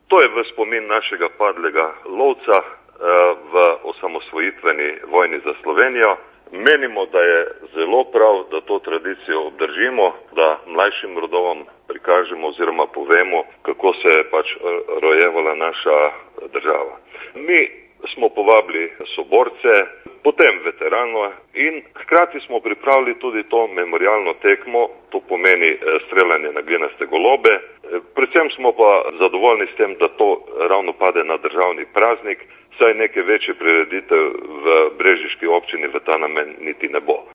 To je v spomin našega padlega lovca v osamosvojitveni vojni za Slovenijo. Menimo, da je zelo prav, da to tradicijo obdržimo, da mlajšim rodovom prikažemo oziroma povemo, kako se je pač rojevala naša država. Mi smo povabili soborce, potem veterane in hkrati smo pripravili tudi to memorialno tekmo, to pomeni streljanje na glinaste golobe. Predvsem smo pa zadovoljni s tem, da to ravno pade na državni praznik, saj neke večje prireditev v brežiški občini v ta namen niti ne bo.